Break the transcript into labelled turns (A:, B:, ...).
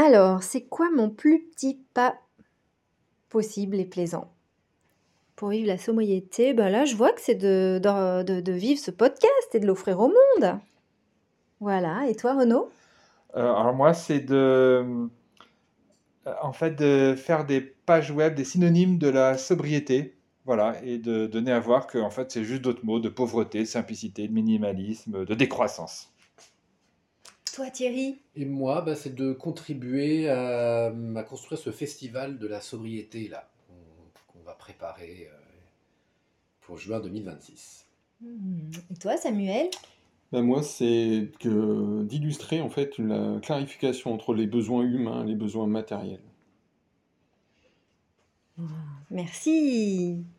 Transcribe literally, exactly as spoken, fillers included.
A: Alors, c'est quoi mon plus petit pas possible et plaisant? Pour vivre la sobriété, bah, là, je vois que c'est de de de de vivre ce podcast et de l'offrir au monde. Voilà, et toi Renaud?
B: Heu, alors moi, c'est de, mmh, heu, en fait, de faire des pages web, des synonymes de la sobriété, voilà, et de donner à voir qu'en fait, c'est juste d'autres mots de pauvreté, de simplicité, de minimalisme, de décroissance.
A: Toi Thierry?
C: Et moi, bah, c'est de contribuer à, mmh, à construire ce festival de la sobriété là, qu'on qu'on va préparer euh, pour juin deux mille vingt-six.
A: Mmh, et toi Samuel?
D: Ben moi, c'est que d'illustrer en fait la clarification entre les besoins humains et les besoins matériels.
A: Merci.